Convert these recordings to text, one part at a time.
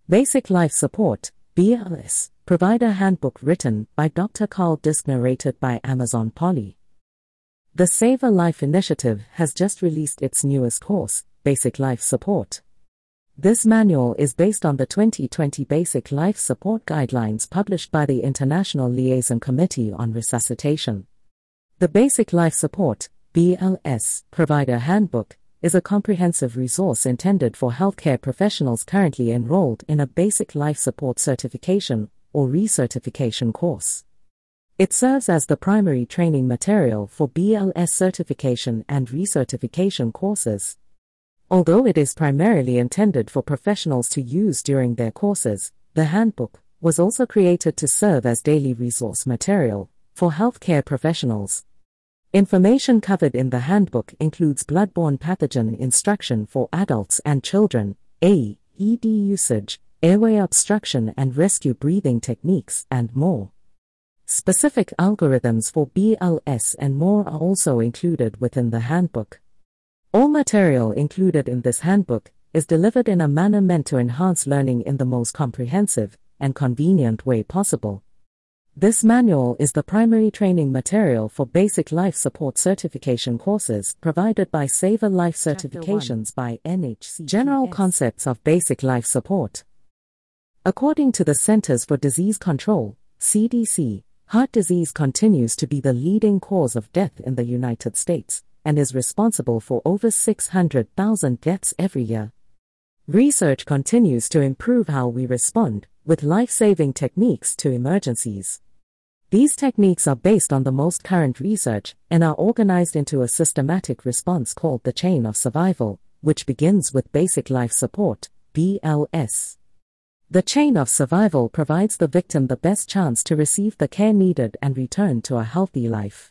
Basic Life Support, BLS, Provider Handbook written by Dr. Carl Disk, narrated by Amazon Polly. The Save a Life Initiative has just released its newest course, Basic Life Support. This manual is based on the 2020 Basic Life Support Guidelines published by the International Liaison Committee on Resuscitation. The Basic Life Support, BLS, Provider Handbook is a comprehensive resource intended for healthcare professionals currently enrolled in a Basic Life Support Certification or Recertification course. It serves as the primary training material for BLS certification and recertification courses. Although it is primarily intended for professionals to use during their courses, the handbook was also created to serve as daily resource material for healthcare professionals. Information covered in the handbook includes bloodborne pathogen instruction for adults and children, AED usage, airway obstruction and rescue breathing techniques, and more. Specific algorithms for BLS and more are also included within the handbook. All material included in this handbook is delivered in a manner meant to enhance learning in the most comprehensive and convenient way possible. This manual is the primary training material for Basic Life Support certification courses provided by Save a Life Certifications by NHCPS. General concepts of Basic Life Support. According to the Centers for Disease Control, CDC, heart disease continues to be the leading cause of death in the United States and is responsible for over 600,000 deaths every year. Research continues to improve how we respond with life-saving techniques to emergencies. These techniques are based on the most current research and are organized into a systematic response called the Chain of Survival, which begins with Basic Life Support, BLS. The Chain of Survival provides the victim the best chance to receive the care needed and return to a healthy life.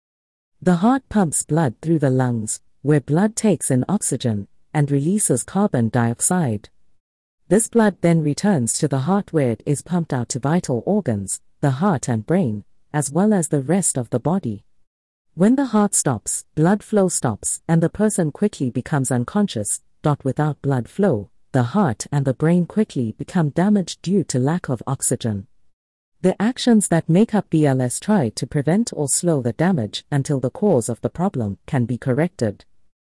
The heart pumps blood through the lungs, where blood takes in oxygen and releases carbon dioxide. This blood then returns to the heart where it is pumped out to vital organs, the heart and brain, as well as the rest of the body. When the heart stops, blood flow stops and the person quickly becomes unconscious. Without blood flow, the heart and the brain quickly become damaged due to lack of oxygen. The actions that make up BLS try to prevent or slow the damage until the cause of the problem can be corrected.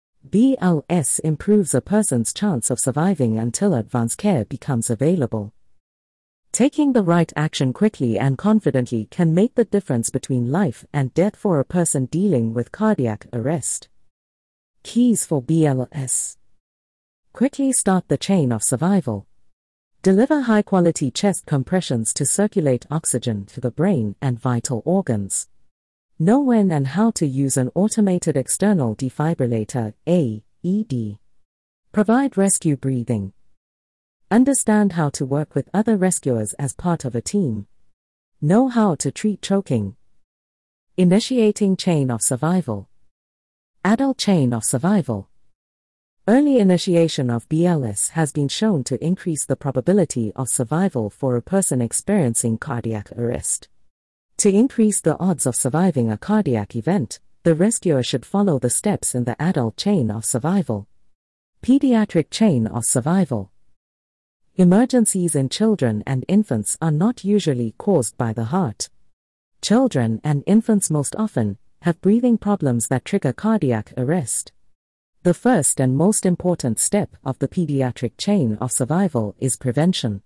BLS improves a person's chance of surviving until advanced care becomes available. Taking the right action quickly and confidently can make the difference between life and death for a person dealing with cardiac arrest. Keys for BLS. Quickly start the chain of survival. Deliver high-quality chest compressions to circulate oxygen to the brain and vital organs. Know when and how to use an automated external defibrillator, AED. Provide rescue breathing. Understand how to work with other rescuers as part of a team. Know how to treat choking. Initiating chain of survival. Adult chain of survival. Early initiation of BLS has been shown to increase the probability of survival for a person experiencing cardiac arrest. To increase the odds of surviving a cardiac event, the rescuer should follow the steps in the adult chain of survival. Pediatric chain of survival. Emergencies in children and infants are not usually caused by the heart. Children and infants most often have breathing problems that trigger cardiac arrest. The first and most important step of the pediatric chain of survival is prevention.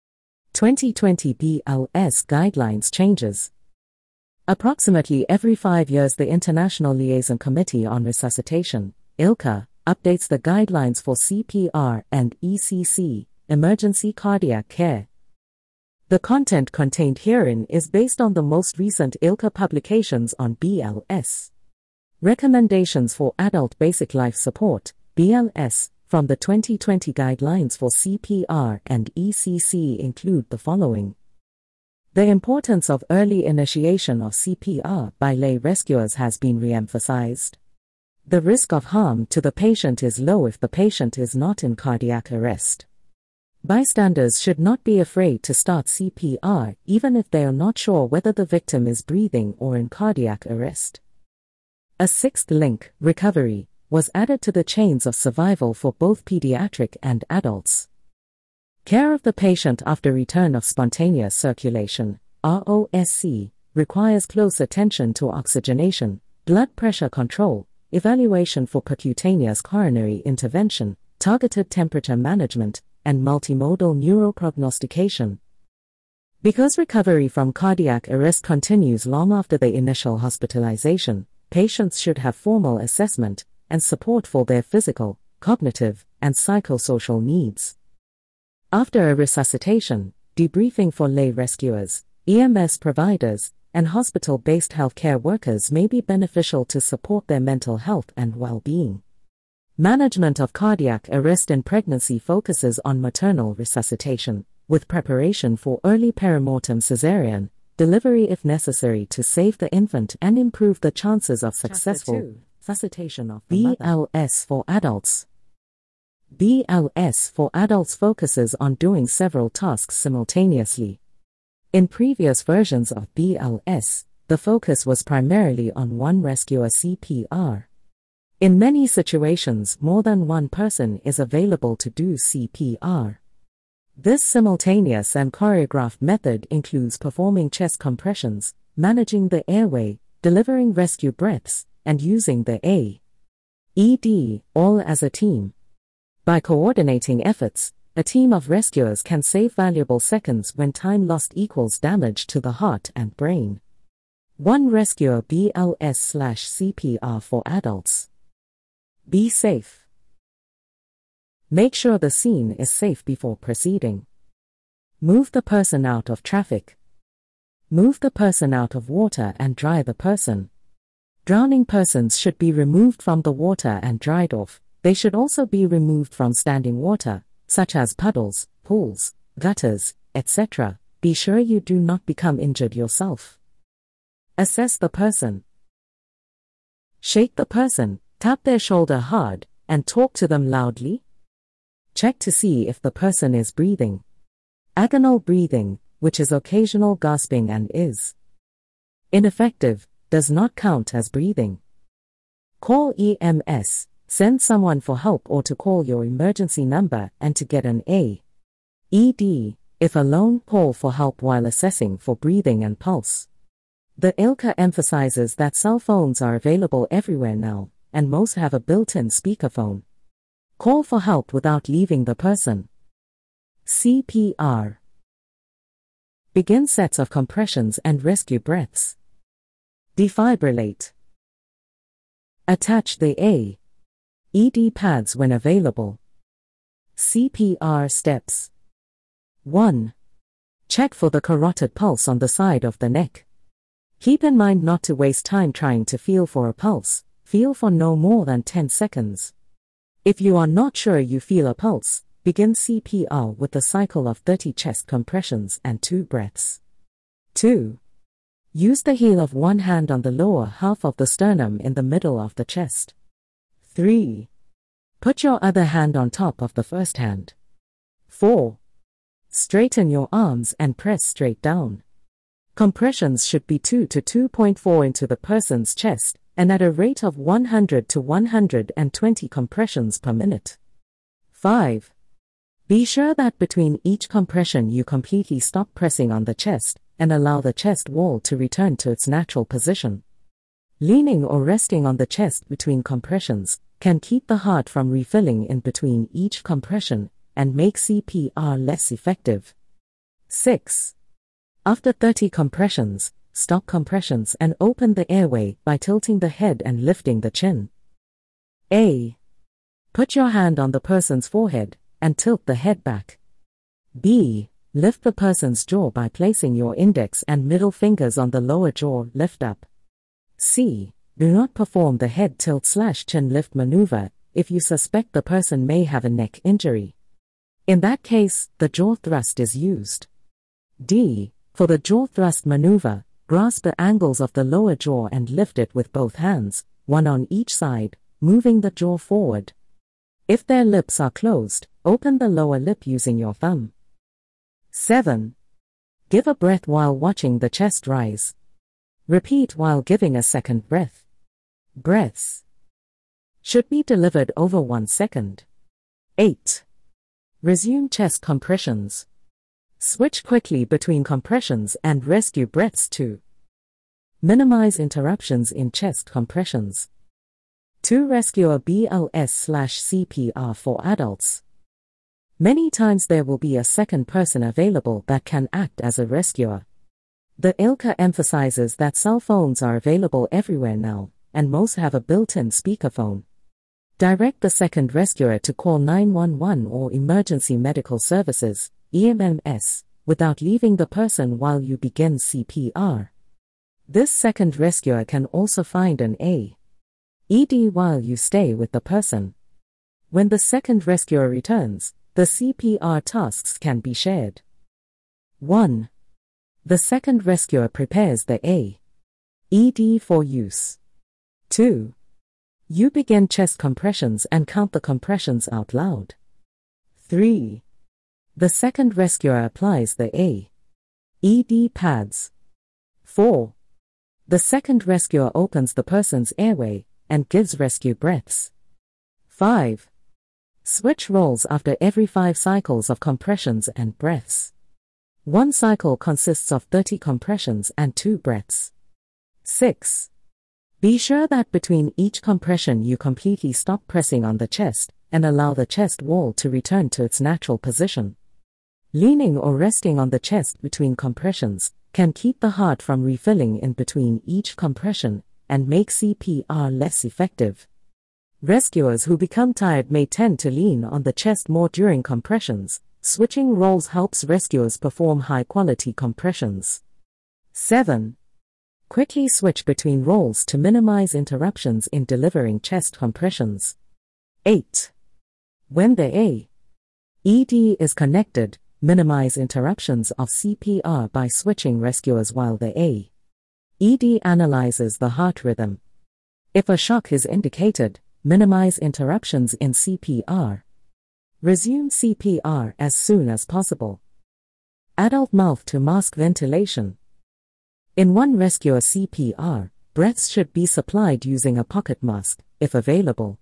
2020 BLS guidelines changes. Approximately every 5 years, the International Liaison Committee on Resuscitation, ILCA, updates the guidelines for CPR and ECC, emergency cardiac care. The content contained herein is based on the most recent ILCA publications on BLS. Recommendations for Adult Basic Life Support, BLS, from the 2020 Guidelines for CPR and ECC include the following. The importance of early initiation of CPR by lay rescuers has been re-emphasized. The risk of harm to the patient is low if the patient is not in cardiac arrest. Bystanders should not be afraid to start CPR even if they are not sure whether the victim is breathing or in cardiac arrest. A sixth link, recovery, was added to the chains of survival for both pediatric and adults. Care of the patient after return of spontaneous circulation, ROSC, requires close attention to oxygenation, blood pressure control, evaluation for percutaneous coronary intervention, targeted temperature management, and multimodal neuroprognostication. Because recovery from cardiac arrest continues long after the initial hospitalization, patients should have formal assessment and support for their physical, cognitive, and psychosocial needs. After a resuscitation, debriefing for lay rescuers, EMS providers, and hospital-based healthcare workers may be beneficial to support their mental health and well-being. Management of cardiac arrest in pregnancy focuses on maternal resuscitation, with preparation for early perimortem cesarean delivery if necessary to save the infant and improve the chances of successful resuscitation of the BLS for adults. BLS for adults focuses on doing several tasks simultaneously. In previous versions of BLS, the focus was primarily on one rescuer CPR. In many situations, more than one person is available to do CPR. This simultaneous and choreographed method includes performing chest compressions, managing the airway, delivering rescue breaths, and using the AED, all as a team. By coordinating efforts, a team of rescuers can save valuable seconds when time lost equals damage to the heart and brain. 1 Rescuer BLS/CPR for adults. Be safe. Make sure the scene is safe before proceeding. Move the person out of traffic. Move the person out of water and dry the person. Drowning persons should be removed from the water and dried off. They should also be removed from standing water, such as puddles, pools, gutters, etc. Be sure you do not become injured yourself. Assess the person. Shake the person, tap their shoulder hard, and talk to them loudly. Check to see if the person is breathing. Agonal breathing, which is occasional gasping and is ineffective, does not count as breathing. Call EMS. Send someone for help or to call your emergency number and to get an AED. If alone, call for help while assessing for breathing and pulse. The ILCA emphasizes that cell phones are available everywhere now, and most have a built-in speakerphone. Call for help without leaving the person. CPR. Begin sets of compressions and rescue breaths. Defibrillate. Attach the AED pads when available. CPR steps. 1. Check for the carotid pulse on the side of the neck. Keep in mind not to waste time trying to feel for a pulse. Feel for no more than 10 seconds. If you are not sure you feel a pulse, begin CPR with a cycle of 30 chest compressions and 2 breaths. 2. Use the heel of one hand on the lower half of the sternum in the middle of the chest. 3. Put your other hand on top of the first hand. 4. Straighten your arms and press straight down. Compressions should be 2 to 2.4 into the person's chest, and at a rate of 100 to 120 compressions per minute. 5. Be sure that between each compression you completely stop pressing on the chest, and allow the chest wall to return to its natural position. Leaning or resting on the chest between compressions can keep the heart from refilling in between each compression and make CPR less effective. 6. After 30 compressions, stop compressions and open the airway by tilting the head and lifting the chin. A. Put your hand on the person's forehead and tilt the head back. B. Lift the person's jaw by placing your index and middle fingers on the lower jaw lift up. C. Do not perform the head tilt/chin lift maneuver if you suspect the person may have a neck injury. In that case, the jaw thrust is used. D. For the jaw thrust maneuver, grasp the angles of the lower jaw and lift it with both hands, one on each side, moving the jaw forward. If their lips are closed, open the lower lip using your thumb. 7. Give a breath while watching the chest rise. Repeat while giving a second breath. Breaths should be delivered over 1 second. 8. Resume chest compressions. Switch quickly between compressions and rescue breaths to minimize interruptions in chest compressions. 2. Rescue BLS/CPR for adults. Many times there will be a second person available that can act as a rescuer. The ILCA emphasizes that cell phones are available everywhere now, and most have a built-in speakerphone. Direct the second rescuer to call 911 or Emergency Medical Services, EMS, without leaving the person while you begin CPR. This second rescuer can also find an AED while you stay with the person. When the second rescuer returns, the CPR tasks can be shared. 1. The second rescuer prepares the AED for use. 2. You begin chest compressions and count the compressions out loud. 3. The second rescuer applies the AED pads. 4. The second rescuer opens the person's airway and gives rescue breaths. 5. Switch roles after every 5 cycles of compressions and breaths. 1 cycle consists of 30 compressions and 2 breaths. 6. Be sure that between each compression you completely stop pressing on the chest and allow the chest wall to return to its natural position. Leaning or resting on the chest between compressions can keep the heart from refilling in between each compression and make CPR less effective. Rescuers who become tired may tend to lean on the chest more during compressions. Switching roles helps rescuers perform high-quality compressions. 7. Quickly switch between roles to minimize interruptions in delivering chest compressions. 8. When the AED is connected, minimize interruptions of CPR by switching rescuers while the AED analyzes the heart rhythm. If a shock is indicated, minimize interruptions in CPR. Resume CPR as soon as possible. Adult mouth-to-mask ventilation. In one rescuer CPR, breaths should be supplied using a pocket mask, if available.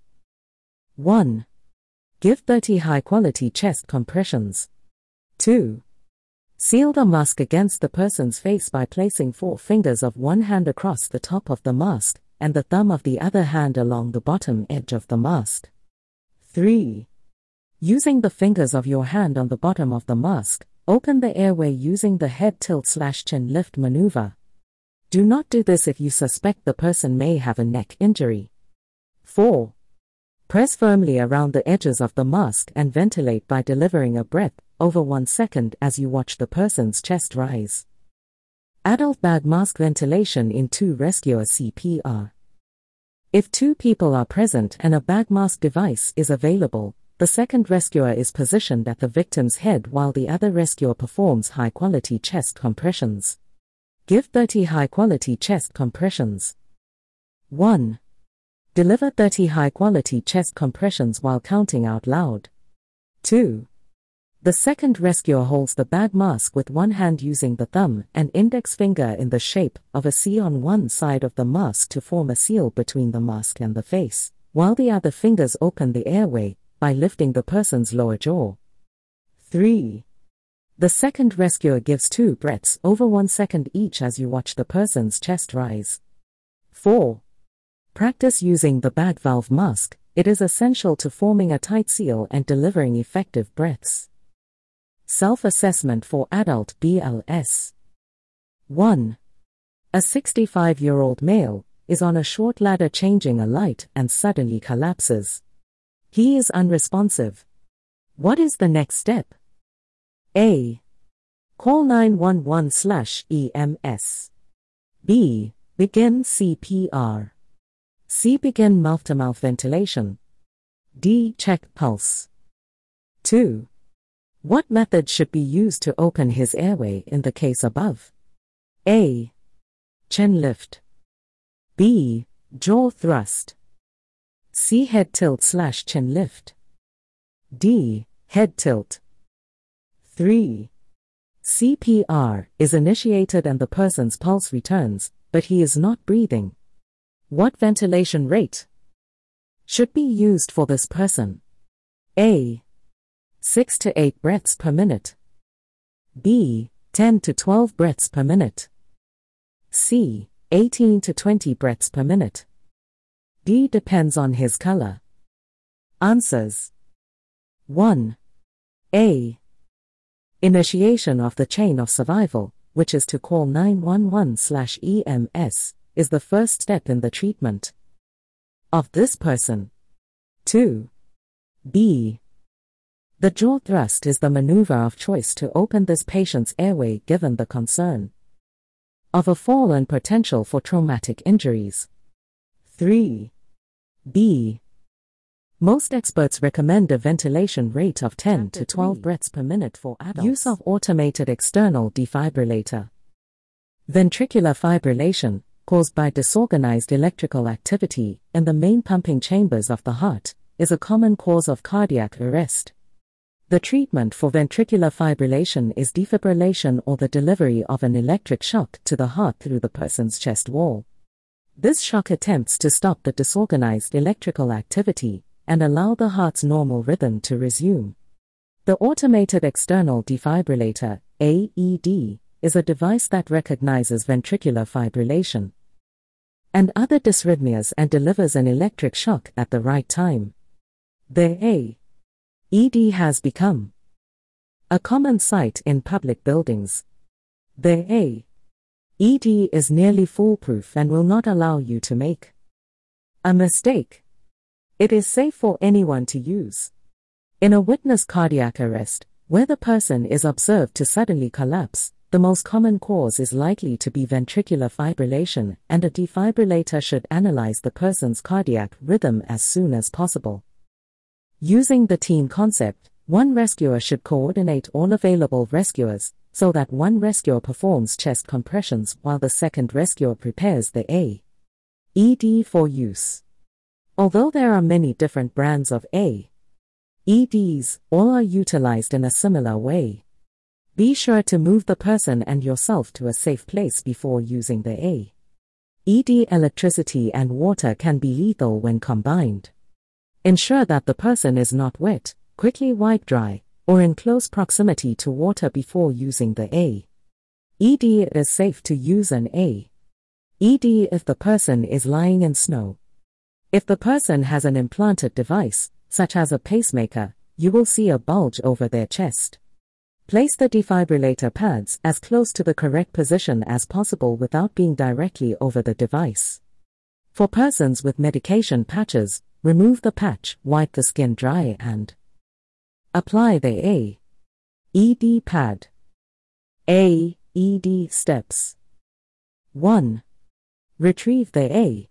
1. Give 30 high-quality chest compressions. 2. Seal the mask against the person's face by placing 4 fingers of one hand across the top of the mask, and the thumb of the other hand along the bottom edge of the mask. 3. Using the fingers of your hand on the bottom of the mask, open the airway using the head tilt/chin lift maneuver. Do not do this if you suspect the person may have a neck injury. 4. Press firmly around the edges of the mask and ventilate by delivering a breath over 1 second as you watch the person's chest rise. Adult bag mask ventilation in 2 rescuer CPR. If 2 people are present and a bag mask device is available, the second rescuer is positioned at the victim's head while the other rescuer performs high-quality chest compressions. Give 30 high-quality chest compressions. 1. Deliver 30 high-quality chest compressions while counting out loud. 2. The second rescuer holds the bag mask with one hand using the thumb and index finger in the shape of a C on one side of the mask to form a seal between the mask and the face, while the other fingers open the airway by lifting the person's lower jaw. 3. The second rescuer gives 2 breaths over 1 second each as you watch the person's chest rise. 4. Practice using the bag valve mask. It is essential to forming a tight seal and delivering effective breaths. Self-assessment for adult BLS. 1. A 65-year-old male is on a short ladder changing a light and suddenly collapses. He is unresponsive. What is the next step? A. Call 911/EMS. B. Begin CPR. C. Begin mouth-to-mouth ventilation. D. Check pulse. 2. What method should be used to open his airway in the case above? A. Chin lift. B. Jaw thrust. C. Head tilt/chin lift. D. Head tilt. 3. CPR is initiated and the person's pulse returns, but he is not breathing. What ventilation rate should be used for this person? A. 6 to 8 breaths per minute. B. 10 to 12 breaths per minute. C. 18 to 20 breaths per minute. D. Depends on his color. Answers. 1. A. Initiation of the chain of survival, which is to call 911/EMS, is the first step in the treatment of this person. 2. B. The jaw thrust is the maneuver of choice to open this patient's airway given the concern of a fall and potential for traumatic injuries. 3. B. Most experts recommend a ventilation rate of 10 to 12 breaths per minute for adults. Use of automated external defibrillator. Ventricular fibrillation, caused by disorganized electrical activity in the main pumping chambers of the heart, is a common cause of cardiac arrest. The treatment for ventricular fibrillation is defibrillation or the delivery of an electric shock to the heart through the person's chest wall. This shock attempts to stop the disorganized electrical activity and allow the heart's normal rhythm to resume. The automated external defibrillator, AED, is a device that recognizes ventricular fibrillation and other dysrhythmias and delivers an electric shock at the right time. The AED has become a common sight in public buildings. The AED is nearly foolproof and will not allow you to make a mistake. It is safe for anyone to use. In a witness cardiac arrest, where the person is observed to suddenly collapse, the most common cause is likely to be ventricular fibrillation, and a defibrillator should analyze the person's cardiac rhythm as soon as possible. Using the team concept, one rescuer should coordinate all available rescuers, so that one rescuer performs chest compressions while the second rescuer prepares the AED for use. Although there are many different brands of AEDs, all are utilized in a similar way. Be sure to move the person and yourself to a safe place before using the AED. Electricity and water can be lethal when combined. Ensure that the person is not wet, quickly wipe dry, or in close proximity to water before using the AED. It is safe to use an AED if the person is lying in snow. If the person has an implanted device, such as a pacemaker, you will see a bulge over their chest. Place the defibrillator pads as close to the correct position as possible without being directly over the device. For persons with medication patches, remove the patch, wipe the skin dry and apply the AED pad. AED steps. 1. Retrieve the AED.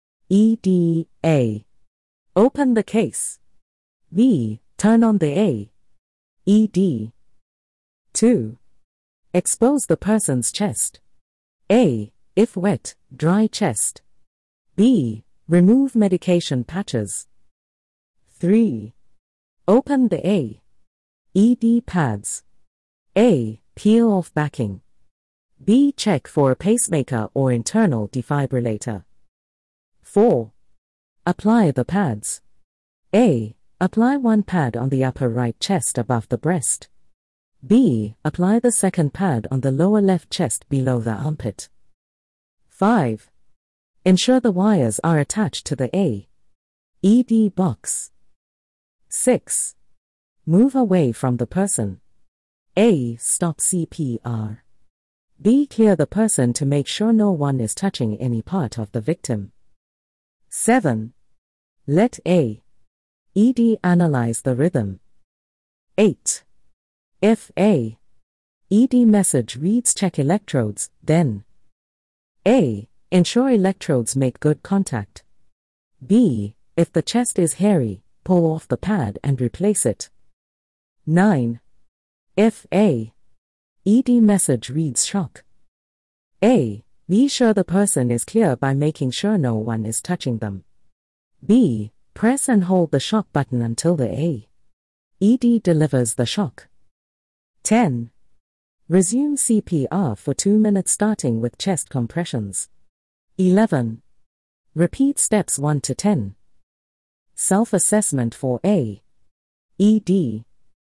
A. Open the case. B. Turn on the AED. 2. Expose the person's chest. A. If wet, dry chest. B. Remove medication patches. 3. Open the AED pads. A. Peel off backing. B. Check for a pacemaker or internal defibrillator. 4. Apply the pads. A. Apply one pad on the upper right chest above the breast. B. Apply the second pad on the lower left chest below the armpit. 5. Ensure the wires are attached to the AED box. 6. Move away from the person. A. Stop CPR. B. Clear the person to make sure no one is touching any part of the victim. 7. Let AED analyze the rhythm. 8. If AED message reads check electrodes, then A. Ensure electrodes make good contact. B. If the chest is hairy, pull off the pad and replace it. 9. If AED message reads shock. A. Be sure the person is clear by making sure no one is touching them. B. Press and hold the shock button until the AED delivers the shock. 10. Resume CPR for 2 minutes starting with chest compressions. 11. Repeat steps 1 to 10. Self-assessment for AED.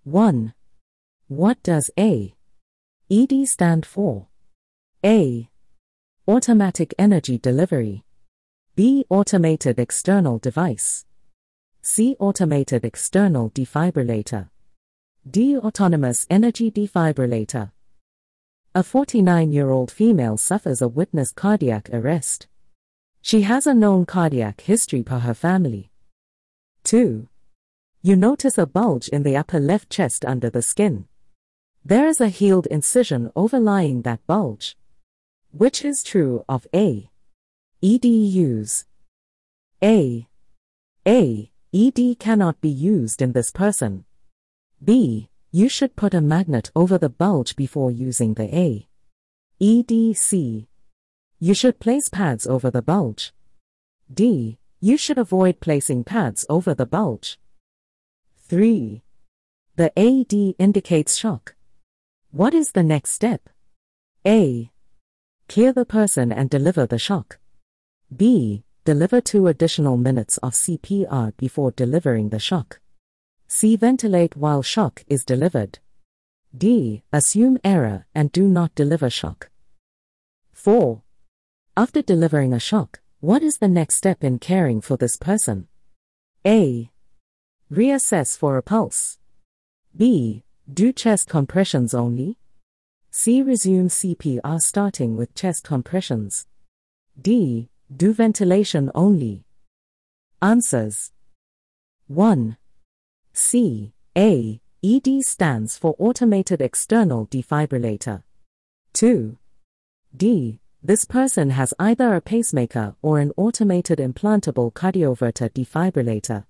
1. What does AED stand for? A. Automatic energy delivery. B. Automated external device. C. Automated external defibrillator. D. Autonomous energy defibrillator. A 49-year-old female suffers a witnessed cardiac arrest. She has a known cardiac history per her family. 2. You notice a bulge in the upper left chest under the skin. There is a healed incision overlying that bulge. Which is true of AED use? A. AED cannot be used in this person. B. You should put a magnet over the bulge before using the AED. C. You should place pads over the bulge. D. You should avoid placing pads over the bulge. 3. The AED indicates shock. What is the next step? A. Clear the person and deliver the shock. B. Deliver 2 additional minutes of CPR before delivering the shock. C. Ventilate while shock is delivered. D. Assume error and do not deliver shock. 4. After delivering a shock, what is the next step in caring for this person? A. Reassess for a pulse. B. Do chest compressions only. C. Resume CPR starting with chest compressions. D. Do ventilation only. Answers. 1. C. AED stands for Automated External Defibrillator. 2. D. This person has either a pacemaker or an automated implantable cardioverter defibrillator.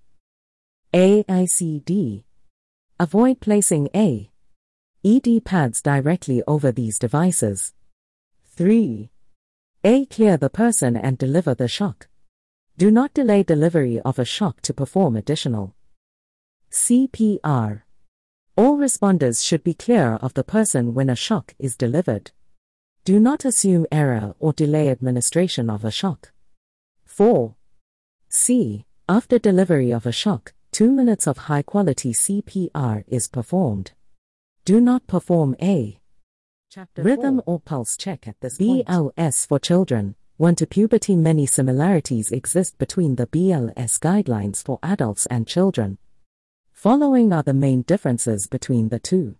AICD. Avoid placing AED pads directly over these devices. 3. A. Clear the person and deliver the shock. Do not delay delivery of a shock to perform additional CPR. All responders should be clear of the person when a shock is delivered. Do not assume error or delay administration of a shock. 4. C. After delivery of a shock, 2 minutes of high-quality CPR is performed. Do not perform a rhythm or pulse check at this point. BLS for children. 1 to puberty. Many similarities exist between the BLS guidelines for adults and children. Following are the main differences between the two.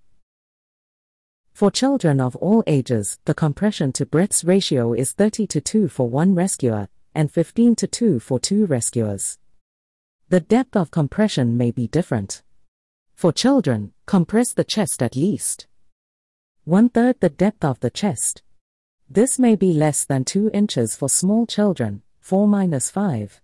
For children of all ages, the compression to breaths ratio is 30:2 for 1 rescuer, and 15:2 for 2 rescuers. The depth of compression may be different. For children, compress the chest at least 1/3 the depth of the chest. This may be less than 2 inches for small children, 4-5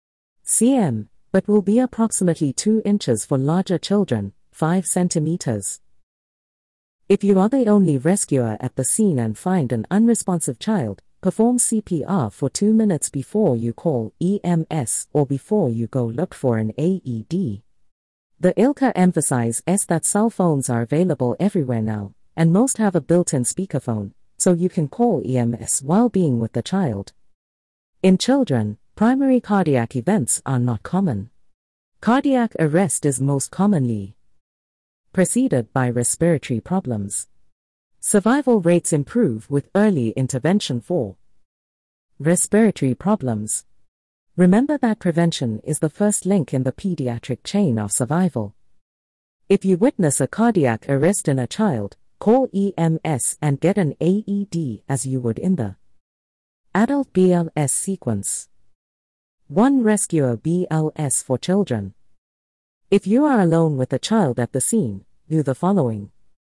cm, but will be approximately 2 inches for larger children, 5 centimeters. If you are the only rescuer at the scene and find an unresponsive child, perform CPR for 2 minutes before you call EMS or before you go look for an AED. The ILCA emphasizes that cell phones are available everywhere now, and most have a built-in speakerphone, so you can call EMS while being with the child. In children, primary cardiac events are not common. Cardiac arrest is most commonly preceded by respiratory problems. Survival rates improve with early intervention for respiratory problems. Remember that prevention is the first link in the pediatric chain of survival. If you witness a cardiac arrest in a child, call EMS and get an AED as you would in the adult BLS sequence. 1 Rescuer BLS for children. If you are alone with a child at the scene, do the following.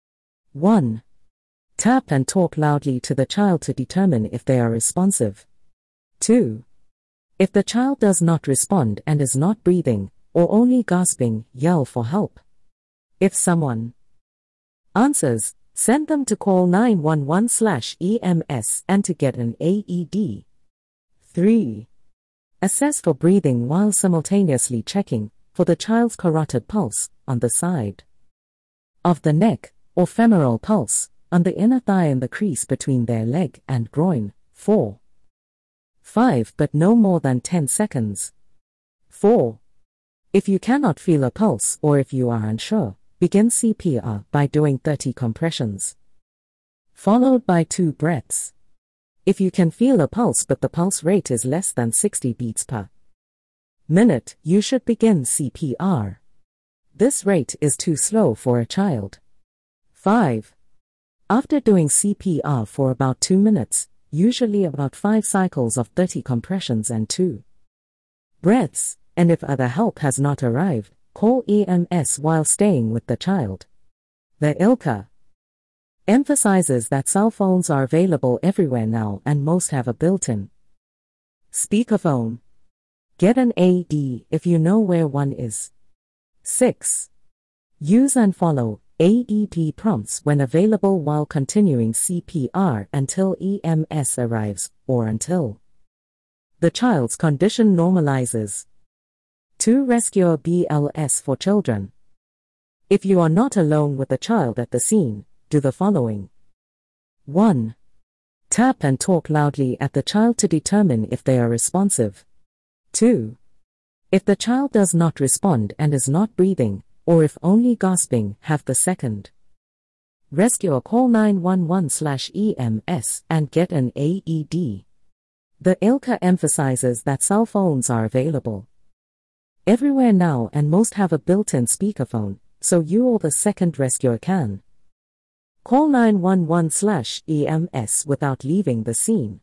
1. Tap and talk loudly to the child to determine if they are responsive. 2. If the child does not respond and is not breathing, or only gasping, yell for help. If someone answers, send them to call 911/EMS and to get an AED. 3. Assess for breathing while simultaneously checking for the child's carotid pulse on the side of the neck, or femoral pulse on the inner thigh and the crease between their leg and groin. 4. 5 but no more than 10 seconds. 4. If you cannot feel a pulse or if you are unsure, begin CPR by doing 30 compressions, followed by 2 breaths. If you can feel a pulse but the pulse rate is less than 60 beats per minute, you should begin CPR. This rate is too slow for a child. 5. After doing CPR for about 2 minutes, usually about 5 cycles of 30 compressions and 2 breaths, and if other help has not arrived, call EMS while staying with the child. The ILCA emphasizes that cell phones are available everywhere now and most have a built-in speakerphone. Get an AED if you know where one is. 6. Use and follow AED prompts when available while continuing CPR until EMS arrives, or until the child's condition normalizes. 2. Rescue BLS for children. If you are not alone with the child at the scene, do the following. 1. Tap and talk loudly at the child to determine if they are responsive. 2. If the child does not respond and is not breathing, or if only gasping, have the second rescuer call 911/EMS and get an AED. The ILCA emphasizes that cell phones are available everywhere now and most have a built-in speakerphone, so you or the second rescuer can call 911/EMS without leaving the scene.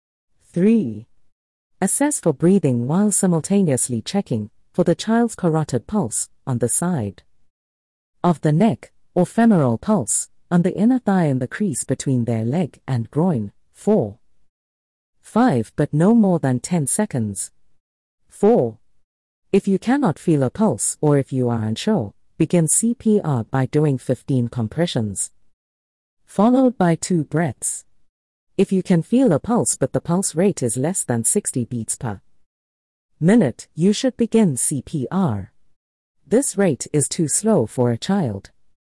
3. Assess for breathing while simultaneously checking for the child's carotid pulse on the side of the neck, or femoral pulse on the inner thigh and the crease between their leg and groin. 4. 5 but no more than 10 seconds. 4. If you cannot feel a pulse or if you are unsure, begin CPR by doing 15 compressions, followed by 2 breaths. If you can feel a pulse but the pulse rate is less than 60 beats per minute, you should begin CPR. This rate is too slow for a child.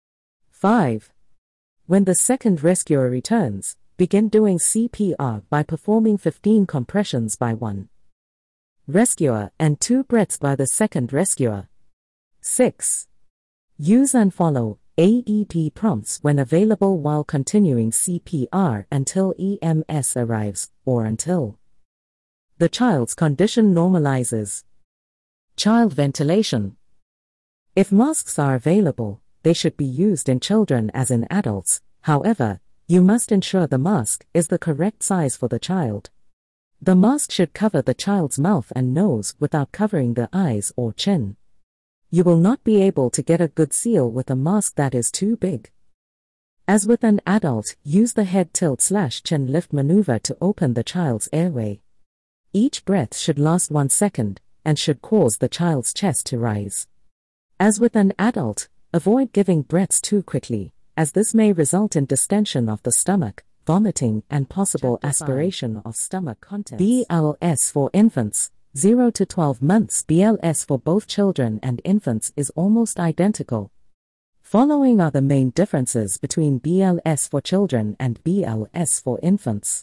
5. When the second rescuer returns, begin doing CPR by performing 15 compressions by one rescuer and 2 breaths by the second rescuer. 6. Use and follow AED prompts when available while continuing CPR until EMS arrives, or until the child's condition normalizes. Child ventilation. If masks are available, they should be used in children as in adults. However, you must ensure the mask is the correct size for the child. The mask should cover the child's mouth and nose without covering the eyes or chin. You will not be able to get a good seal with a mask that is too big. As with an adult, use the head tilt/chin lift maneuver to open the child's airway. Each breath should last 1 second and should cause the child's chest to rise. As with an adult, avoid giving breaths too quickly, as this may result in distension of the stomach, vomiting, and possible aspiration of stomach contents. BLS for infants, 0 to 12 months. BLS for both children and infants is almost identical. Following are the main differences between BLS for children and BLS for infants.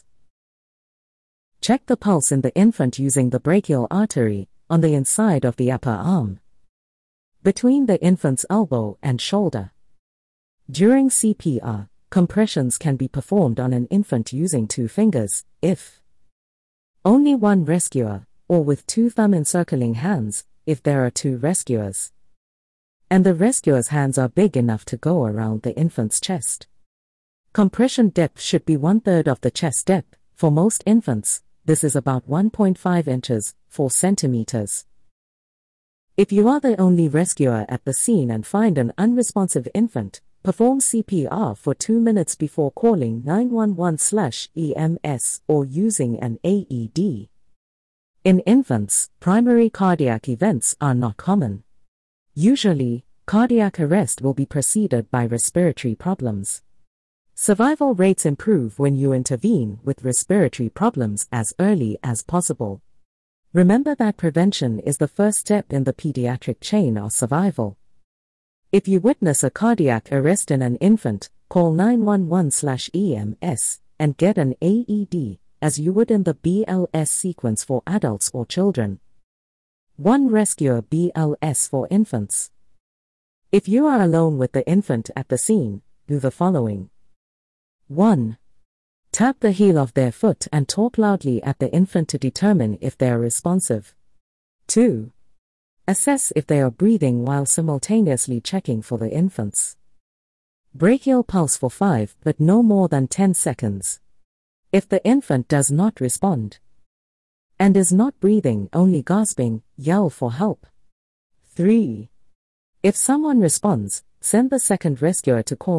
Check the pulse in the infant using the brachial artery on the inside of the upper arm, between the infant's elbow and shoulder. During CPR, compressions can be performed on an infant using 2 fingers, if only one rescuer, or with 2 thumb encircling hands, if there are 2 rescuers, and the rescuer's hands are big enough to go around the infant's chest. Compression depth should be 1/3 of the chest depth. For most infants, this is about 1.5 inches, 4 centimeters. If you are the only rescuer at the scene and find an unresponsive infant, perform CPR for 2 minutes before calling 911/EMS or using an AED. In infants, primary cardiac events are not common. Usually, cardiac arrest will be preceded by respiratory problems. Survival rates improve when you intervene with respiratory problems as early as possible. Remember that prevention is the first step in the pediatric chain of survival. If you witness a cardiac arrest in an infant, call 911/EMS and get an AED, as you would in the BLS sequence for adults or children. 1 rescuer BLS for infants. If you are alone with the infant at the scene, do the following. 1. Tap the heel of their foot and talk loudly at the infant to determine if they are responsive. 2. Assess if they are breathing while simultaneously checking for the infant's brachial pulse for 5 but no more than 10 seconds. If the infant does not respond and is not breathing, only gasping, yell for help. 3. If someone responds, send the second rescuer to call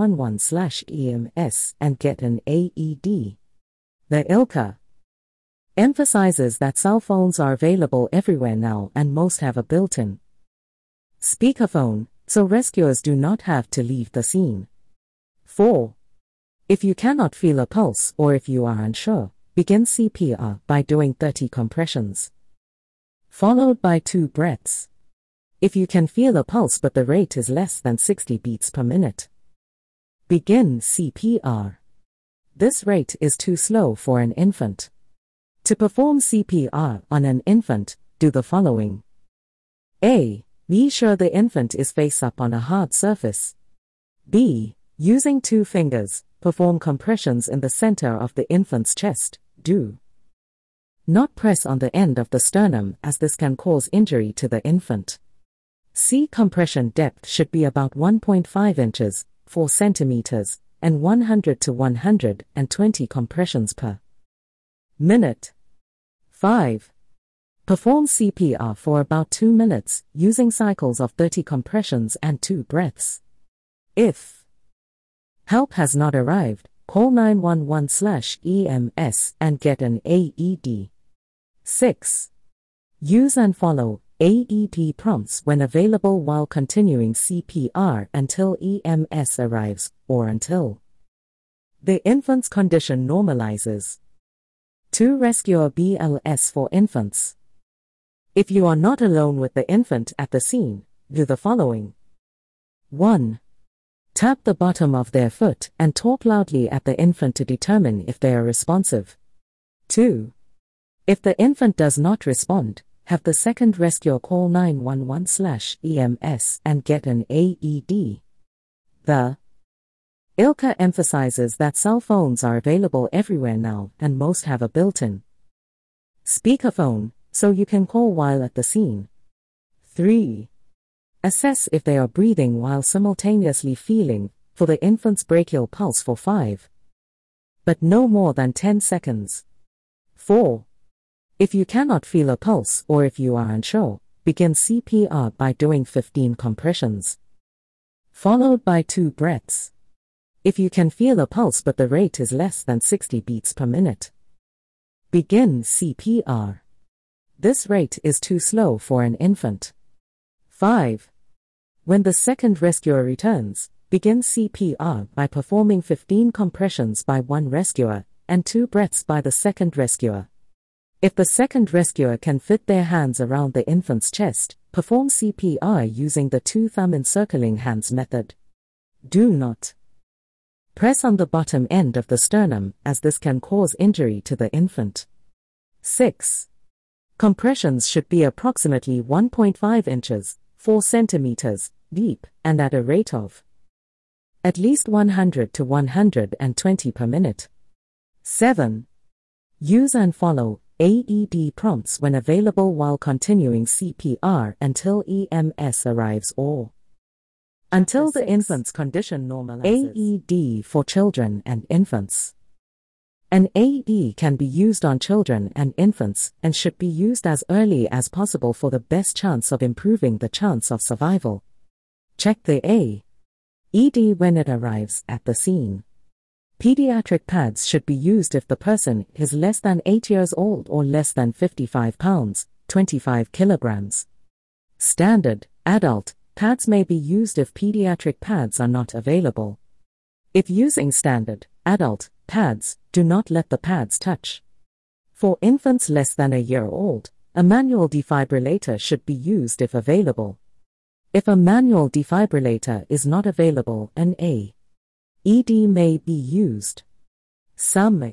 911/EMS and get an AED. The ILCA emphasizes that cell phones are available everywhere now and most have a built-in speakerphone, so rescuers do not have to leave the scene. 4. If you cannot feel a pulse or if you are unsure, begin CPR by doing 30 compressions, followed by 2 breaths. If you can feel a pulse but the rate is less than 60 beats per minute, begin CPR. This rate is too slow for an infant. To perform CPR on an infant, do the following. A. Be sure the infant is face up on a hard surface. B. Using 2 fingers, perform compressions in the center of the infant's chest. Do not press on the end of the sternum as this can cause injury to the infant. C. Compression depth should be about 1.5 inches, 4 centimeters, and 100 to 120 compressions per minute. 5. Perform CPR for about 2 minutes, using cycles of 30 compressions and 2 breaths. If help has not arrived, call 911/EMS and get an AED. 6. Use and follow AED prompts when available while continuing CPR until EMS arrives, or until the infant's condition normalizes. 2. Rescue BLS for infants. If you are not alone with the infant at the scene, do the following. 1. Tap the bottom of their foot and talk loudly at the infant to determine if they are responsive. 2. If the infant does not respond, have the second rescuer call 911/EMS and get an AED. The ILCA emphasizes that cell phones are available everywhere now and most have a built-in speakerphone, so you can call while at the scene. 3. Assess if they are breathing while simultaneously feeling for the infant's brachial pulse for 5 but no more than 10 seconds. 4. If you cannot feel a pulse or if you are unsure, begin CPR by doing 15 compressions, followed by 2 breaths. If you can feel a pulse but the rate is less than 60 beats per minute, begin CPR. This rate is too slow for an infant. 5. When the second rescuer returns, begin CPR by performing 15 compressions by 1 rescuer and 2 breaths by the second rescuer. If the second rescuer can fit their hands around the infant's chest, perform CPR using the 2-thumb encircling hands method. Do not press on the bottom end of the sternum as this can cause injury to the infant. 6. Compressions should be approximately 1.5 inches, 4 centimeters, deep, and at a rate of at least 100 to 120 per minute. 7. Use and follow AED prompts when available while continuing CPR until EMS arrives or until the infant's condition normalizes. AED for children and infants. An AED can be used on children and infants and should be used as early as possible for the best chance of improving the chance of survival. Check the AED when it arrives at the scene. Pediatric pads should be used if the person is less than 8 years old or less than 55 pounds, 25 kilograms. Standard, adult, pads may be used if pediatric pads are not available. If using standard, adult, pads, do not let the pads touch. For infants less than a year old, a manual defibrillator should be used if available. If a manual defibrillator is not available, an AED may be used. Some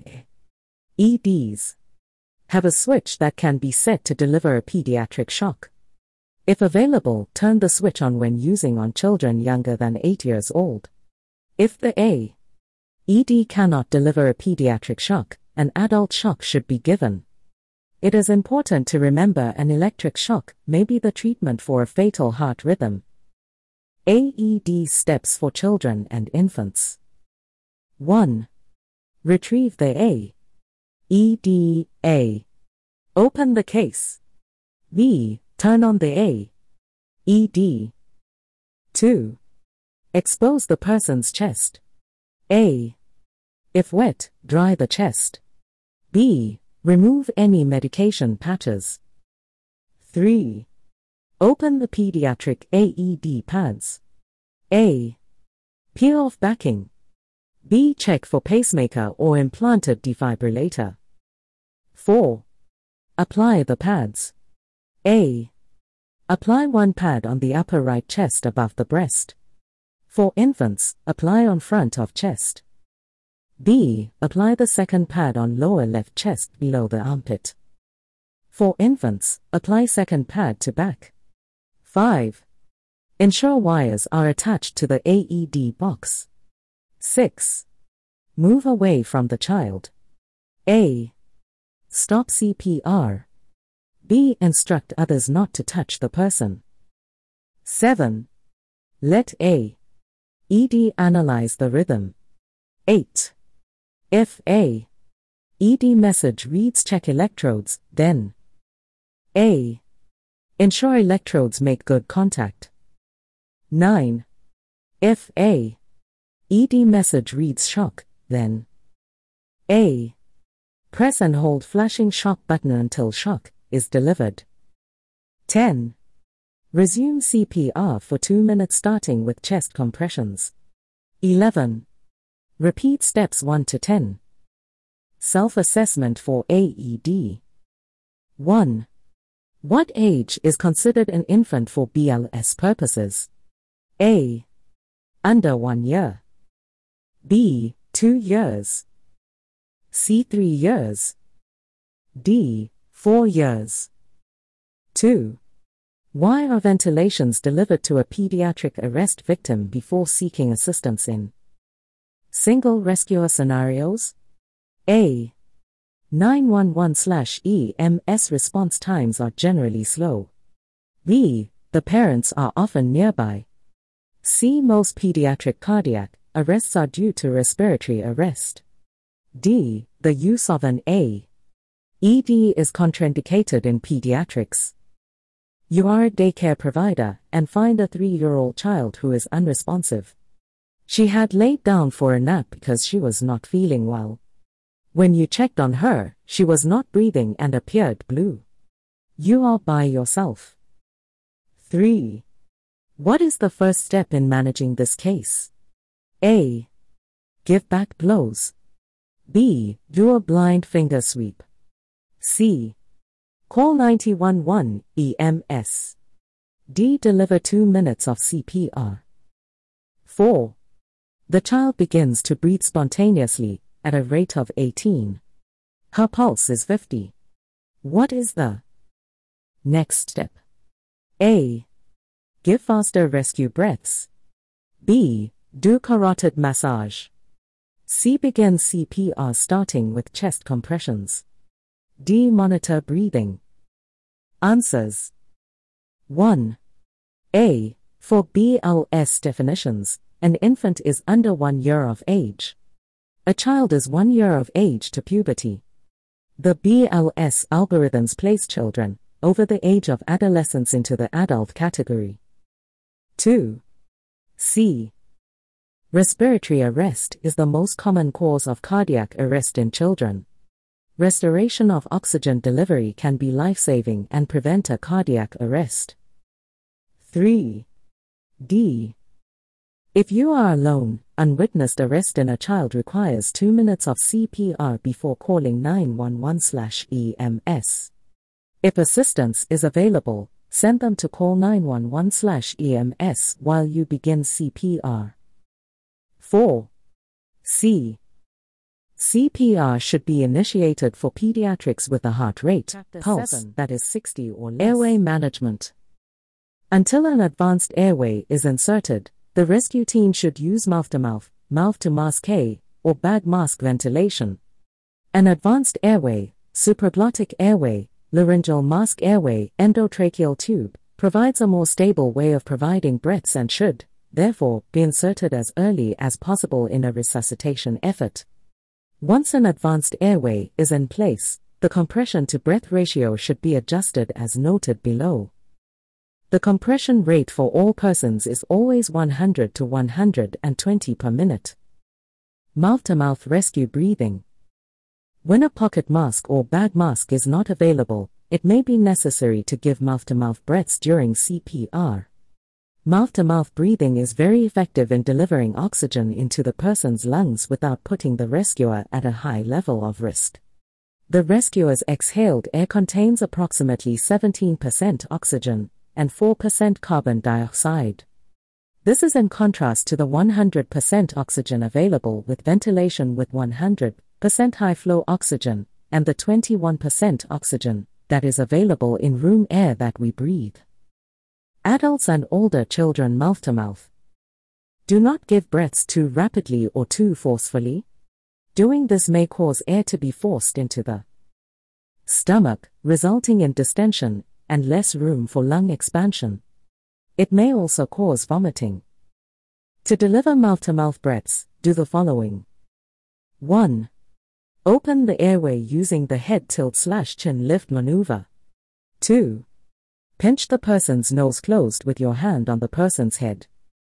AEDs have a switch that can be set to deliver a pediatric shock. If available, turn the switch on when using on children younger than 8 years old. If the AED cannot deliver a pediatric shock, an adult shock should be given. It is important to remember an electric shock may be the treatment for a fatal heart rhythm. AED steps for children and infants. 1. Retrieve the AED. A. Open the case. B. Turn on the AED. 2. Expose the person's chest. A. If wet, dry the chest. B. Remove any medication patches. 3. Open the pediatric AED pads. A. Peel off backing. B. Check for pacemaker or implanted defibrillator. 4. Apply the pads. A. Apply one pad on the upper right chest above the breast. For infants, apply on front of chest. B. Apply the second pad on lower left chest below the armpit. For infants, apply second pad to back. 5. Ensure wires are attached to the AED box. 6. Move away from the child. A. Stop CPR. B. Instruct others not to touch the person. 7. Let AED analyze the rhythm. 8. If AED message reads, check electrodes, then A. Ensure electrodes make good contact. 9. If AED message reads shock, then A. Press and hold flashing shock button until shock is delivered. 10. Resume CPR for 2 minutes starting with chest compressions. 11. Repeat steps 1 to 10. Self-assessment for AED. 1. What age is considered an infant for BLS purposes? A. Under 1 year. B. 2 years. C. 3 years. D. 4 years. 2. Why are ventilations delivered to a pediatric arrest victim before seeking assistance in single rescuer scenarios? A. 911/EMS response times are generally slow. B. The parents are often nearby. C. Most pediatric cardiac arrests are due to respiratory arrest. D. The use of an AED is contraindicated in pediatrics. You are a daycare provider and find a 3-year-old child who is unresponsive. She had laid down for a nap because she was not feeling well. When you checked on her, she was not breathing and appeared blue. You are by yourself. 3. What is the first step in managing this case? A. Give back blows. B. Do a blind finger sweep. C. Call 911 EMS. D. Deliver 2 minutes of CPR. 4. The child begins to breathe spontaneously at a rate of 18. Her pulse is 50. What is the next step? A. Give faster rescue breaths. B. Do carotid massage. C. Begin CPR starting with chest compressions. D. Monitor breathing. Answers. 1. A. For BLS definitions, an infant is under 1 year of age. A child is 1 year of age to puberty. The BLS algorithms place children over the age of adolescence into the adult category. 2. C. Respiratory arrest is the most common cause of cardiac arrest in children. Restoration of oxygen delivery can be life-saving and prevent a cardiac arrest. 3. D. If you are alone, unwitnessed arrest in a child requires 2 minutes of CPR before calling 911/EMS. If assistance is available, send them to call 911/EMS while you begin CPR. 4. C. CPR should be initiated for pediatrics with a heart rate, pulse that is 60 or less. Airway management. Until an advanced airway is inserted, the rescue team should use mouth-to-mouth, mouth-to-mask or bag mask ventilation. An advanced airway, supraglottic airway, laryngeal mask airway, endotracheal tube, provides a more stable way of providing breaths and should, therefore, be inserted as early as possible in a resuscitation effort. Once an advanced airway is in place, the compression-to-breath ratio should be adjusted as noted below. The compression rate for all persons is always 100 to 120 per minute. Mouth-to-mouth rescue breathing. When a pocket mask or bag mask is not available, it may be necessary to give mouth-to-mouth breaths during CPR. Mouth-to-mouth breathing is very effective in delivering oxygen into the person's lungs without putting the rescuer at a high level of risk. The rescuer's exhaled air contains approximately 17% oxygen and 4% carbon dioxide. This is in contrast to the 100% oxygen available with ventilation with 100% high-flow oxygen, and the 21% oxygen that is available in room air that we breathe. Adults and older children mouth-to-mouth. Do not give breaths too rapidly or too forcefully. Doing this may cause air to be forced into the stomach, resulting in distension and less room for lung expansion. It may also cause vomiting. To deliver mouth-to-mouth breaths, do the following. 1. Open the airway using the head tilt/chin lift maneuver. 2. Pinch the person's nose closed with your hand on the person's head.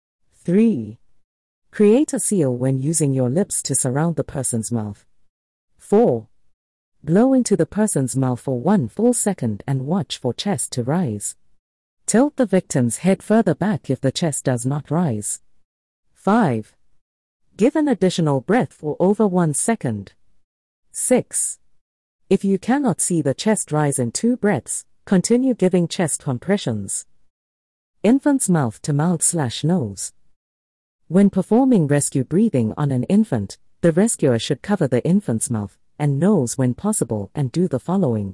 3. Create a seal when using your lips to surround the person's mouth. 4. Blow into the person's mouth for 1 full second and watch for chest to rise. Tilt the victim's head further back if the chest does not rise. 5. Give an additional breath for over 1 second. 6. If you cannot see the chest rise in 2 breaths, continue giving chest compressions. Infant's mouth-to-mouth/nose. When performing rescue breathing on an infant, the rescuer should cover the infant's mouth and nose when possible and do the following.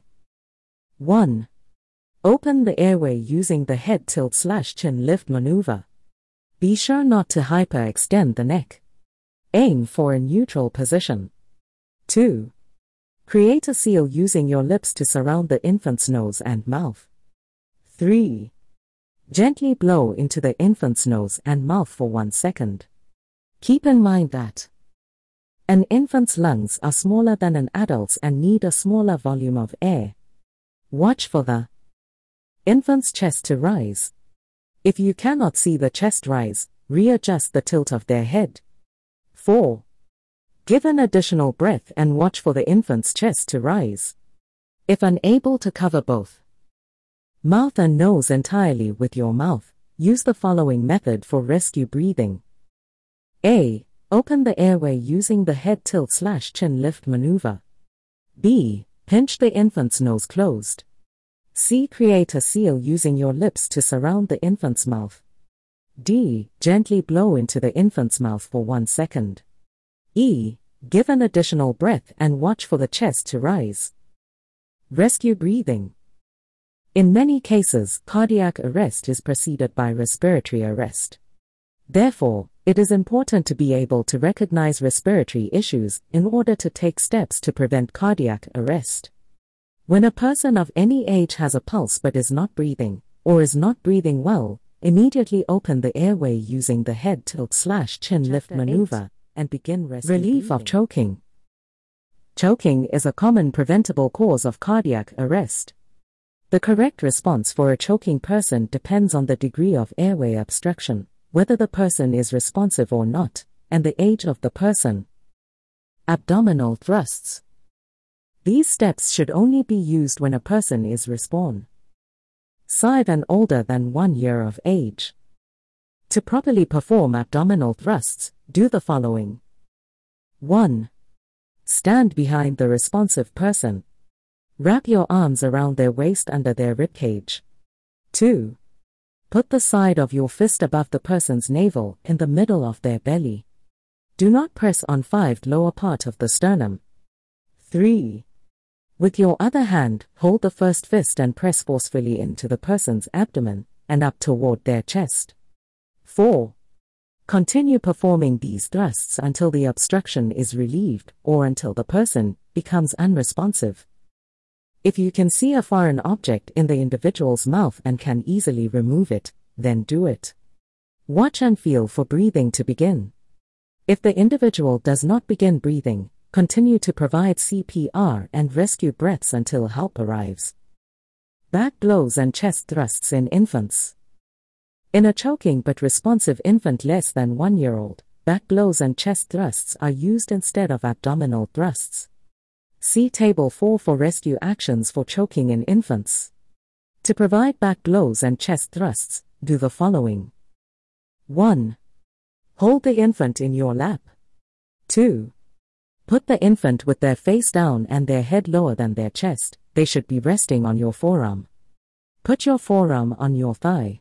1. Open the airway using the head tilt/chin lift maneuver. Be sure not to hyperextend the neck. Aim for a neutral position. 2. Create a seal using your lips to surround the infant's nose and mouth. 3. Gently blow into the infant's nose and mouth for 1 second. Keep in mind that an infant's lungs are smaller than an adult's and need a smaller volume of air. Watch for the infant's chest to rise. If you cannot see the chest rise, readjust the tilt of their head. 4. Give an additional breath and watch for the infant's chest to rise. If unable to cover both mouth and nose entirely with your mouth, use the following method for rescue breathing. A. Open the airway using the head tilt/chin lift maneuver. B. Pinch the infant's nose closed. C. Create a seal using your lips to surround the infant's mouth. D. Gently blow into the infant's mouth for 1 second. E. Give an additional breath and watch for the chest to rise. Rescue breathing. In many cases, cardiac arrest is preceded by respiratory arrest. Therefore, it is important to be able to recognize respiratory issues in order to take steps to prevent cardiac arrest. When a person of any age has a pulse but is not breathing, or is not breathing well, immediately open the airway using the head tilt/chin lift maneuver and begin relief of choking. Choking is a common preventable cause of cardiac arrest. The correct response for a choking person depends on the degree of airway obstruction, whether the person is responsive or not, and the age of the person. Abdominal thrusts. These steps should only be used when a person is responsive and older than 1 year of age. To properly perform abdominal thrusts, do the following. 1. Stand behind the responsive person. Wrap your arms around their waist under their ribcage. 2. Put the side of your fist above the person's navel in the middle of their belly. Do not press on 5 lower part of the sternum. 3. With your other hand, hold the first fist and press forcefully into the person's abdomen, and up toward their chest. 4. Continue performing these thrusts until the obstruction is relieved or until the person becomes unresponsive. If you can see a foreign object in the individual's mouth and can easily remove it, then do it. Watch and feel for breathing to begin. If the individual does not begin breathing, continue to provide CPR and rescue breaths until help arrives. Back blows and chest thrusts in infants. In a choking but responsive infant less than 1 year old, back blows and chest thrusts are used instead of abdominal thrusts. See Table 4 for rescue actions for choking in infants. To provide back blows and chest thrusts, do the following. 1. Hold the infant in your lap. 2. Put the infant with their face down and their head lower than their chest. They should be resting on your forearm. Put your forearm on your thigh.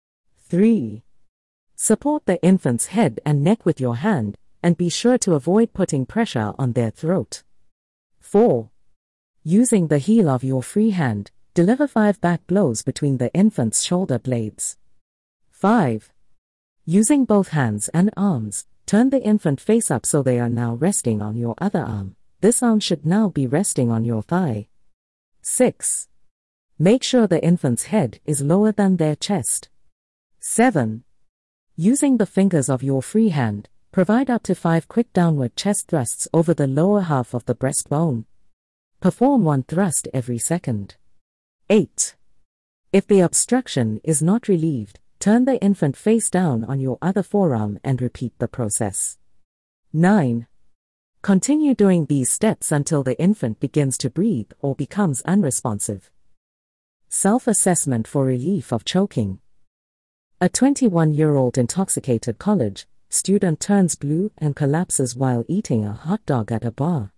3. Support the infant's head and neck with your hand, and be sure to avoid putting pressure on their throat. 4. Using the heel of your free hand, deliver 5 back blows between the infant's shoulder blades. 5. Using both hands and arms, turn the infant face up so they are now resting on your other arm. This arm should now be resting on your thigh. 6. Make sure the infant's head is lower than their chest. 7. Using the fingers of your free hand, provide up to 5 quick downward chest thrusts over the lower half of the breastbone. Perform 1 thrust every second. 8. If the obstruction is not relieved, turn the infant face down on your other forearm and repeat the process. 9. Continue doing these steps until the infant begins to breathe or becomes unresponsive. Self-assessment for relief of choking. A 21-year-old intoxicated college student turns blue and collapses while eating a hot dog at a bar.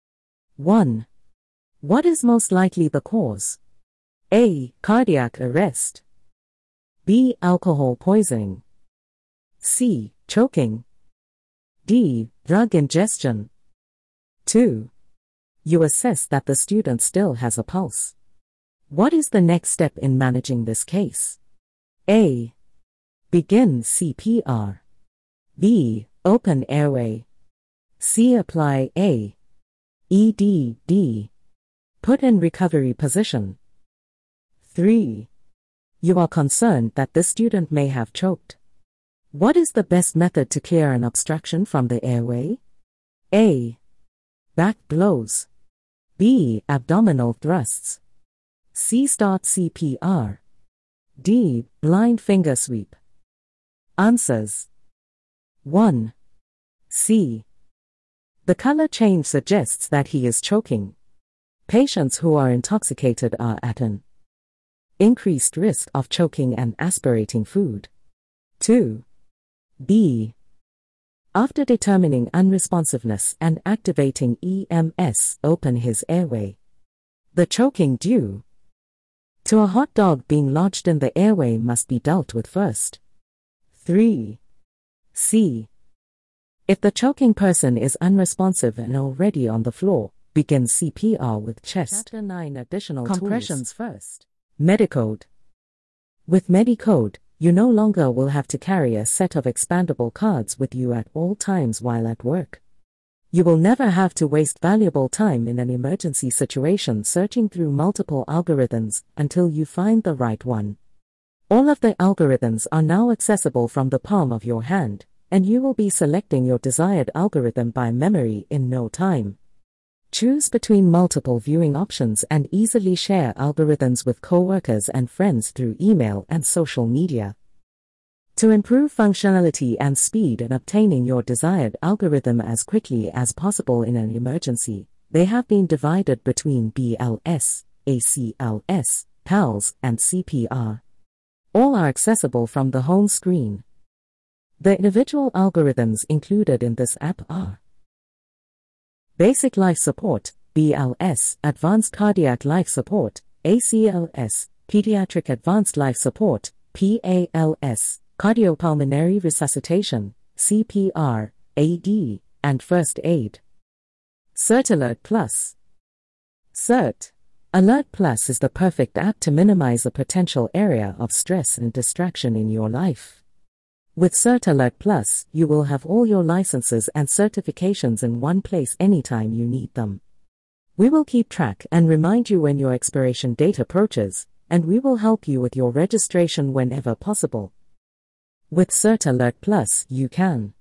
1. What is most likely the cause? A. Cardiac arrest. B. Alcohol poisoning. C. Choking. D. Drug ingestion. 2. You assess that the student still has a pulse. What is the next step in managing this case? A. Begin CPR. B. Open airway. C. Apply A. ED. Put in recovery position. 3. You are concerned that the student may have choked. What is the best method to clear an obstruction from the airway? A. Back blows. B. Abdominal thrusts. C. Start CPR. D. Blind finger sweep. Answers. 1. C. The color change suggests that he is choking. Patients who are intoxicated are at an increased risk of choking and aspirating food. 2. B. After determining unresponsiveness and activating EMS, open his airway. The choking due to a hot dog being lodged in the airway must be dealt with first. 3. C. If the choking person is unresponsive and already on the floor, begin CPR with chest. Chapter 9 Additional compressions first. Medicode. With Medicode, you no longer will have to carry a set of expandable cards with you at all times while at work. You will never have to waste valuable time in an emergency situation searching through multiple algorithms until you find the right one. All of the algorithms are now accessible from the palm of your hand, and you will be selecting your desired algorithm by memory in no time. Choose between multiple viewing options and easily share algorithms with coworkers and friends through email and social media. To improve functionality and speed in obtaining your desired algorithm as quickly as possible in an emergency, they have been divided between BLS, ACLS, PALS, and CPR. All are accessible from the home screen. The individual algorithms included in this app are Basic Life Support, BLS, Advanced Cardiac Life Support, ACLS, Pediatric Advanced Life Support, PALS, Cardiopulmonary Resuscitation, CPR, AD, and First Aid. CertAlert Plus. CERT. Alert Plus is the perfect app to minimize a potential area of stress and distraction in your life. With Cert Alert Plus, you will have all your licenses and certifications in one place anytime you need them. We will keep track and remind you when your expiration date approaches, and we will help you with your registration whenever possible. With Cert Alert Plus, you can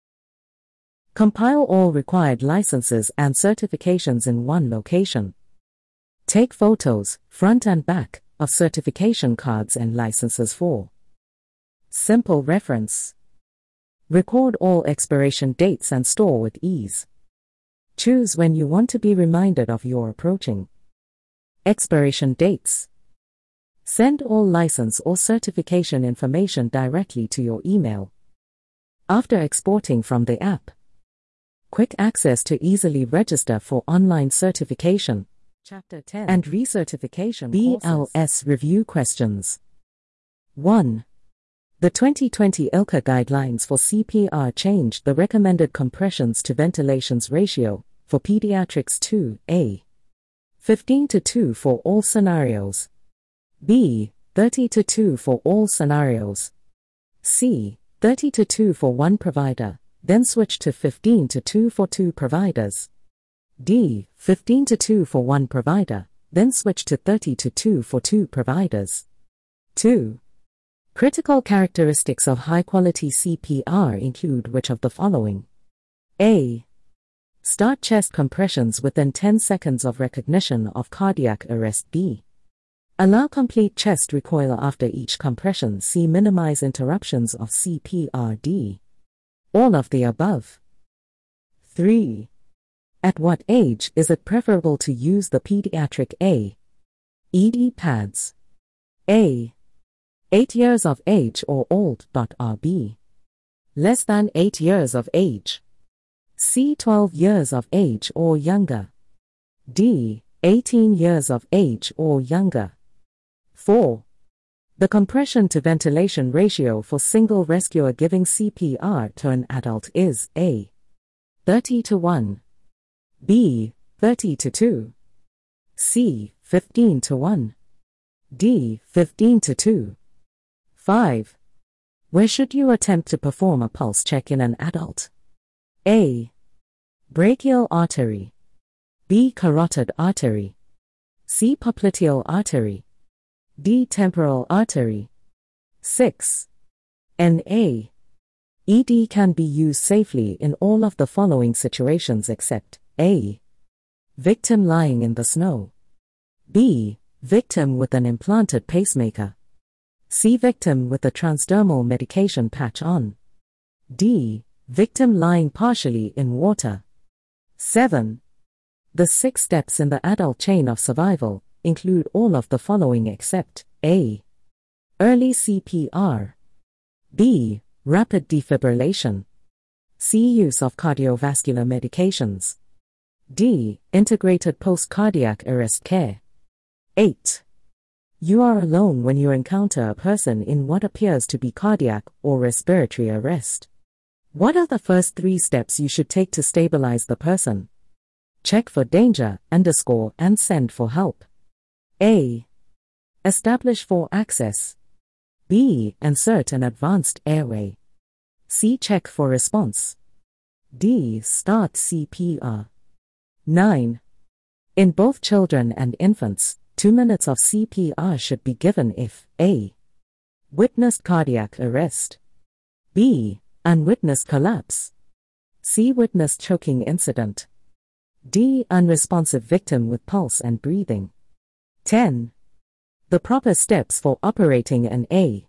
compile all required licenses and certifications in one location. Take photos, front and back, of certification cards and licenses for simple reference. Record all expiration dates and store with ease. Choose when you want to be reminded of your approaching expiration dates. Send all license or certification information directly to your email. After exporting from the app, quick access to easily register for online certification, Chapter 10 and recertification BLS review questions. 1. The 2020 ILCA guidelines for CPR changed the recommended compressions to ventilations ratio for pediatrics to A. 15:2 for all scenarios, B. 30:2 for all scenarios, C. 30:2 for one provider, then switch to 15:2 for two providers, D. 15:2 for one provider, then switch to 30:2 for two providers. 2. Critical characteristics of high-quality CPR include which of the following? A. Start chest compressions within 10 seconds of recognition of cardiac arrest. B. Allow complete chest recoil after each compression. C. Minimize interruptions of CPR. D. All of the above. 3. At what age is it preferable to use the pediatric AED pads? A. 8 years of age or old. B. Less than 8 years of age. C. 12 years of age or younger. D. 18 years of age or younger. 4. The compression to ventilation ratio for single rescuer giving CPR to an adult is A. 30:1. B. 30:2. C. 15:1. D. 15:2. 5. Where should you attempt to perform a pulse check in an adult? A. Brachial artery. B. Carotid artery. C. Popliteal artery. D. Temporal artery. 6. NA. ED can be used safely in all of the following situations except A. Victim lying in the snow. B. Victim with an implanted pacemaker. C. Victim with a transdermal medication patch on. D. Victim lying partially in water. 7. The 6 steps in the adult chain of survival include all of the following except A. Early CPR. B. Rapid defibrillation. C. Use of cardiovascular medications. D. Integrated post-cardiac arrest care. 8. You are alone when you encounter a person in what appears to be cardiac or respiratory arrest. What are the first 3 steps you should take to stabilize the person? Check for danger, underscore, and send for help. A. Establish for access. B. Insert an advanced airway. C. Check for response. D. Start CPR. 9. In both children and infants, 2 minutes of CPR should be given if A. Witnessed cardiac arrest. B. Unwitnessed collapse. C. Witnessed choking incident. D. Unresponsive victim with pulse and breathing. 10. The proper steps for operating an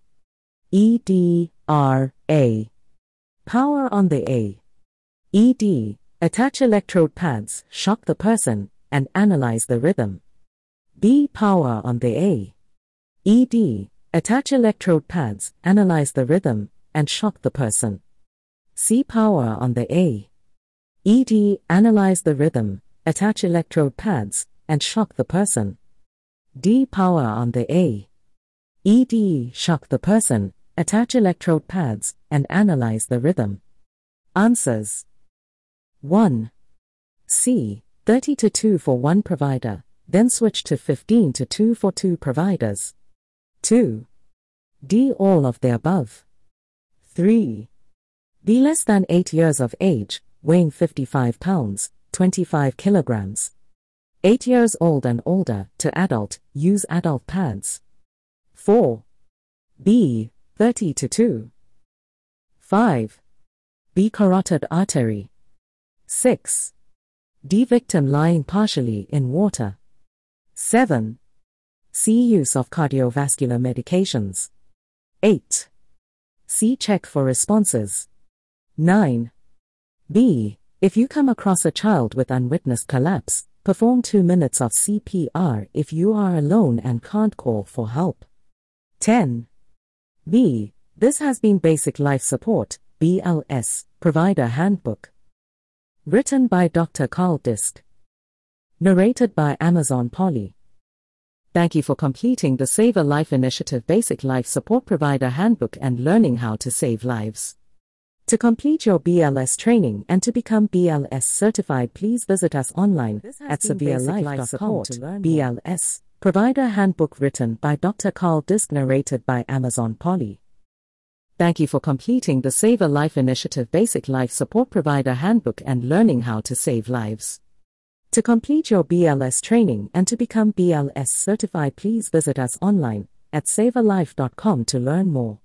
AED are A. Power on the AED. Attach electrode pads, shock the person, and analyze the rhythm. B. Power on the AED. Attach electrode pads, analyze the rhythm, and shock the person. C. Power on the AED. Analyze the rhythm, attach electrode pads, and shock the person. D. Power on the AED. Shock the person, attach electrode pads, and analyze the rhythm. Answers. 1. C. 30:2 for one provider, then switch to 15 to 242 providers. 2. D. All of the above. 3. Be less than 8 years of age, weighing 55 pounds, 25 kilograms. 8 years old and older, to adult, use adult pads. 4. B. 30 to 2. 5. B. Carotid artery. 6. D. Victim lying partially in water. 7. C. Use of cardiovascular medications. 8. C. Check for responses. 9. B. If you come across a child with unwitnessed collapse, perform 2 minutes of CPR if you are alone and can't call for help. 10. B. This has been Basic Life Support, BLS, Provider Handbook. Written by Dr. Carl Disk. Narrated by Amazon Polly. Thank you for completing the Save a Life Initiative Basic Life Support Provider Handbook and learning how to save lives. To complete your BLS training and to become BLS certified, please visit us online at severelife.com to learn BLS, Provider Handbook, written by Dr. Carl Disk, narrated by Amazon Polly. Thank you for completing the Save a Life Initiative Basic Life Support Provider Handbook and learning how to save lives. To complete your BLS training and to become BLS certified, please visit us online at severelife.com to learn more.